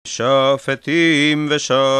שופטים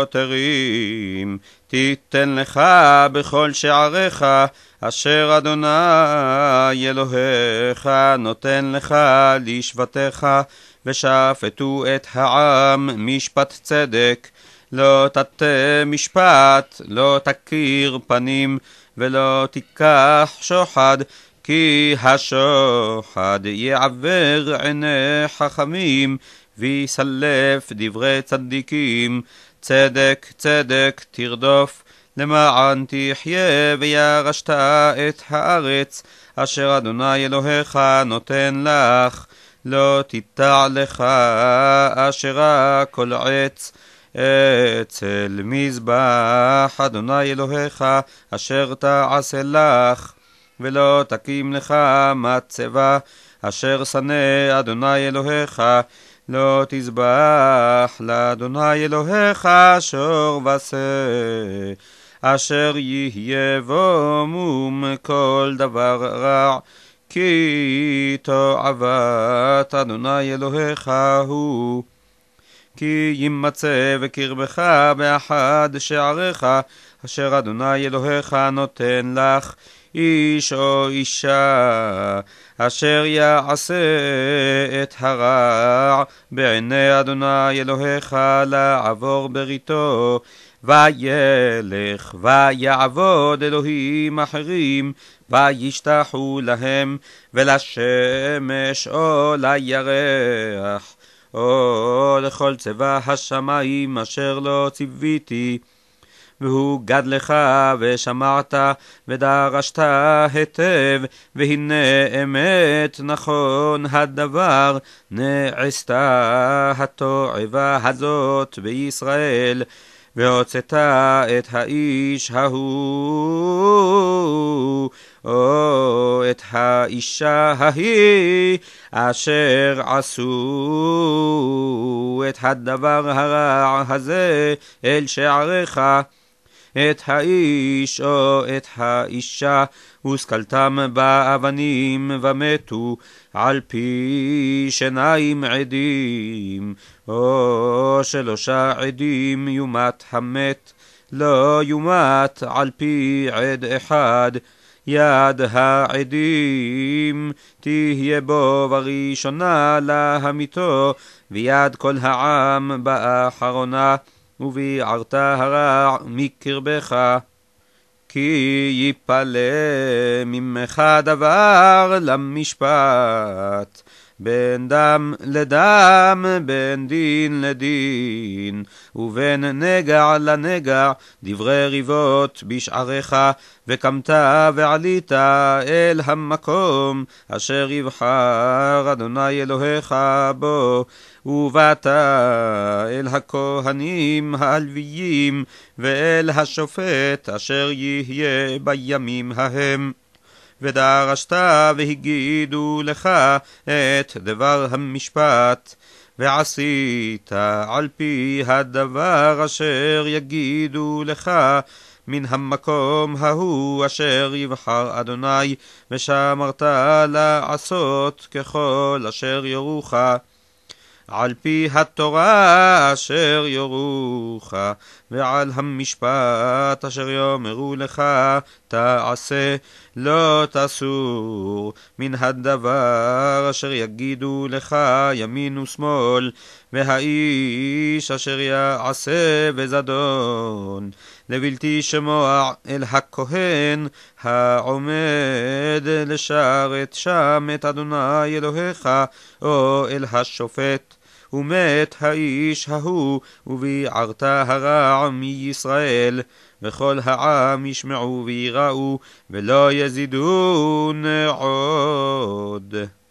ושוטרים תיתן לך בכל שעריך, אשר אדוני אלוהיך נותן לך לשבטיך, ושפטו את העם משפט צדק. לא תטה משפט, לא תכיר פנים, ולא תיקח שוחד, כי השוחד יעבר עיני חכמים, ויסלף דברי צדיקים. צדק צדק תרדוף, למען תחיה וירשת את הארץ, אשר אדוני אלוהיך נותן לך. לא תיטע לך אשרה כל עץ אצל מזבח אדוני אלוהיך, אשר תעשה לך, ולא תקים לך מצבה, אשר שנא אדוני אלוהיך. לא תזבח לאדוני אלוהיך שור ושה, אשר יהיה בו מום כל דבר רע, כי תועבת אדוני אלוהיך הוא. כי ימצא בקרבך באחד שעריך, אשר אדוני אלוהיך נותן לך, איש או אישה, אשר יעשה את הרע בעיני אדוני אלוהיך לעבור בריתו, וילך ויעבוד אלוהים אחרים, וישתחו להם ולשמש או לירח, או לכל צבא השמיים אשר לא ציוויתי. והוא גד לך ושמעת ודרשת היטב, והנה אמת נכון הדבר, נעשתה התועבה הזאת בישראל. והוצאת את האיש ההוא או את האישה ההיא, אשר עשו את הדבר הרע הזה אל שעריך, את האיש או את האישה, וסקלתם באבנים ומתו, על פי 2 עדים, או 3 עדים יומת המת, לא יומת על פי עד אחד. יד העדים תהיה בו בראשונה להמיתו, ויד כל העם באחרונה, וביערת הרע מקרבך. כי יפלה ממך דבר למשפט, בין דם לדם, בין דין לדין, ובין נגע לנגע, דברי ריבות בשעריך, וקמת ועלית אל המקום אשר יבחר אדוני אלוהיך בו, ובאת אל הכהנים הלוויים ואל השופט אשר יהיה בימים ההם. ודרשת והגידו לך את דבר המשפט, ועשית על פי הדבר אשר יגידו לך מן המקום ההוא אשר יבחר אדוני, ושמרת לעשות ככל אשר יורוך, על פי התורה אשר יורוך, ועל המשפט אשר יאמרו לך תעשה. לא תסור מן הדבר אשר יגידו לך ימין ושמאל, והאיש אשר יעשה בזדון לבלתי שמוע אל הכהן העומד לשרת שם את אדוני אלוהיך, או אל השופט. ומת האיש ההוא, וביערת הרע מישראל, וכל העם ישמעו ויראו, ולא יזידון עוד.